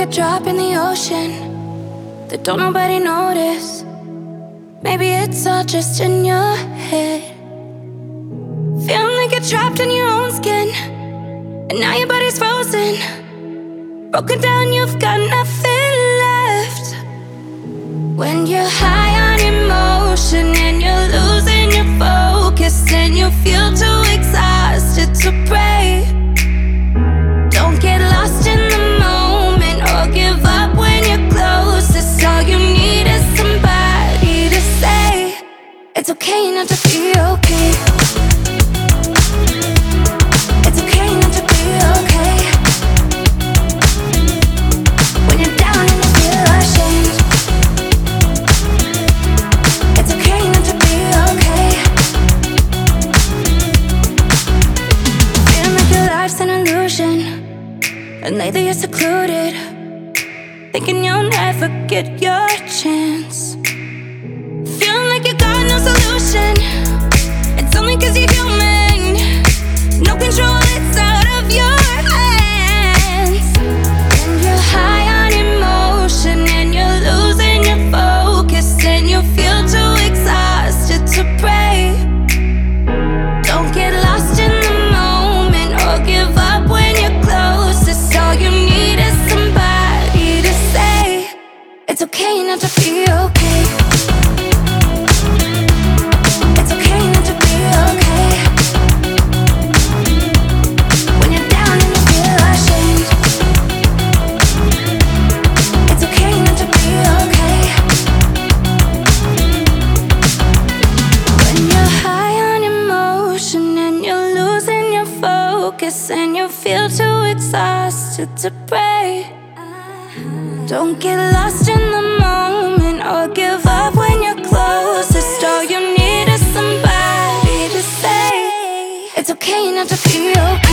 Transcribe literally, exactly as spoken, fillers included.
a drop in the ocean that don't nobody notice. Maybe it's all just in your head. Feeling like you're trapped in your own skin, and now your body's frozen. Broken down, you've got nothing left. When you're high on emotion and you're losing your focus, and you feel too exhausted to pray. Don't get lost in the moment or give up when you're closest. All you need is somebody to say it's okay not to be okay. It's okay not to be okay. When you're down and you feel ashamed, it's okay not to be okay. Feeling like your life's an illusion, and lately you're secluded, thinking you'll never get your chance. Feeling like you got no solution. It's only cause you're human. No control, it's out of your hands. And you're high on emotion and you're losing your focus, and you feel too exhausted to pray. Don't get lost in the moment or give up when you're closest. All you need is somebody to say it's okay not to be okay. It's okay not to be okay. When you're down and you feel ashamed, it's okay not to be okay. When you're high on emotion and you're losing your focus, and you feel too exhausted to pray. Don't get lost in the moment or give up when you're closest. All you need is somebody to say it's okay not to be okay.